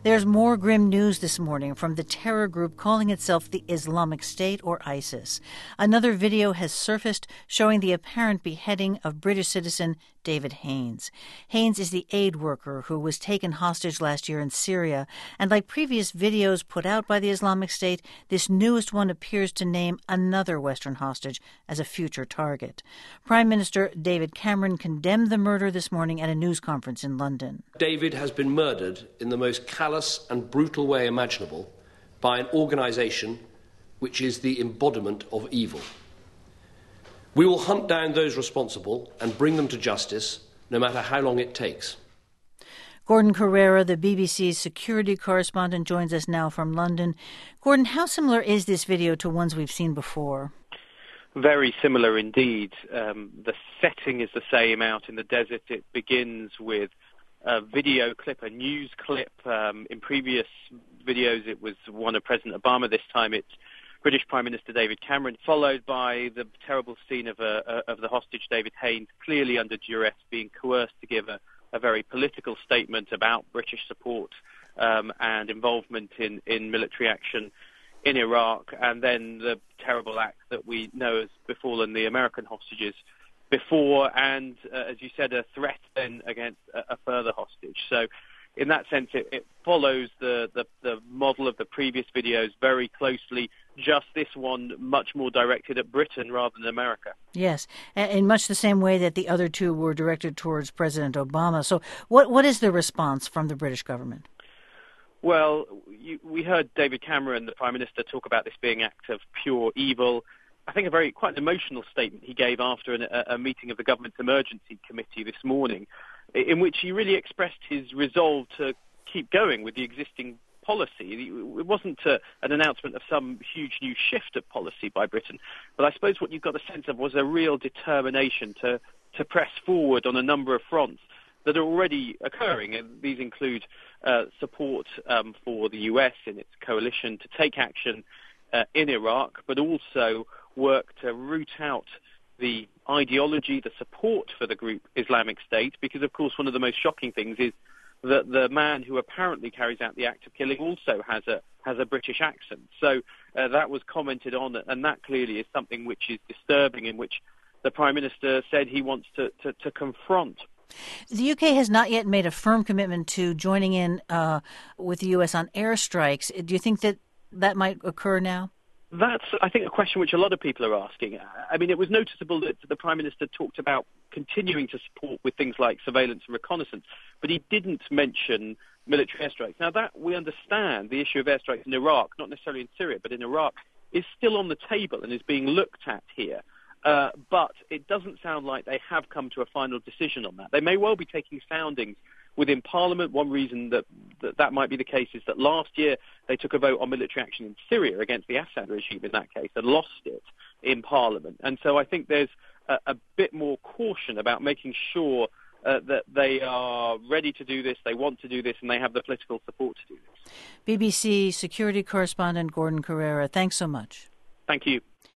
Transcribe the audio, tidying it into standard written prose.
There's more grim news this morning from the terror group calling itself the Islamic State, or ISIS. Another video has surfaced showing the apparent beheading of British citizen David Haines. Haines is the aid worker who was taken hostage last year in Syria, and like previous videos put out by the Islamic State, this newest one appears to name another Western hostage as a future target. Prime Minister David Cameron condemned the murder this morning at a news conference in London. David has been murdered in the most callous and brutal way imaginable by an organisation which is the embodiment of evil. We will hunt down those responsible and bring them to justice, no matter how long it takes. Gordon Corera, the BBC's security correspondent, joins us now from London. Gordon, how similar is this video to ones we've seen before? Very similar indeed. The setting is the same out in the desert. It begins with a video clip, a news clip. In previous videos, it was one of President Obama. This time it's British Prime Minister David Cameron, followed by the terrible scene of the hostage David Haines, clearly under duress, being coerced to give a very political statement about British support and involvement in military action in Iraq, and then the terrible act that we know has befallen the American hostages before, and as you said, a threat then against a further hostage. So in that sense, it follows the model of the previous videos very closely, just this one much more directed at Britain rather than America. Yes, in much the same way that the other two were directed towards President Obama. So what is the response from the British government? Well, we heard David Cameron, the Prime Minister, talk about this being an act of pure evil. I think quite an emotional statement he gave after a meeting of the Government Emergency Committee this morning, in which he really expressed his resolve to keep going with the existing policy. It wasn't an announcement of some huge new shift of policy by Britain, but I suppose what you got a sense of was a real determination to press forward on a number of fronts that are already occurring, and these include support for the US in its coalition to take action in Iraq, but also work to root out the ideology, the support for the group Islamic State, because, of course, one of the most shocking things is that the man who apparently carries out the act of killing also has a British accent. So that was commented on, and that clearly is something which is disturbing, in which the Prime Minister said he wants to confront. The UK has not yet made a firm commitment to joining in with the US on airstrikes. Do you think that might occur now? That's, I think, a question which a lot of people are asking. I mean, it was noticeable that the Prime Minister talked about continuing to support with things like surveillance and reconnaissance, but he didn't mention military airstrikes. Now, that we understand, the issue of airstrikes in Iraq, not necessarily in Syria, but in Iraq, is still on the table and is being looked at here. But it doesn't sound like they have come to a final decision on that. They may well be taking soundings within Parliament. One reason that might be the case is that last year they took a vote on military action in Syria against the Assad regime in that case and lost it in Parliament. And so I think there's a bit more caution about making sure that they are ready to do this, they want to do this, and they have the political support to do this. BBC security correspondent Gordon Corera, thanks so much. Thank you.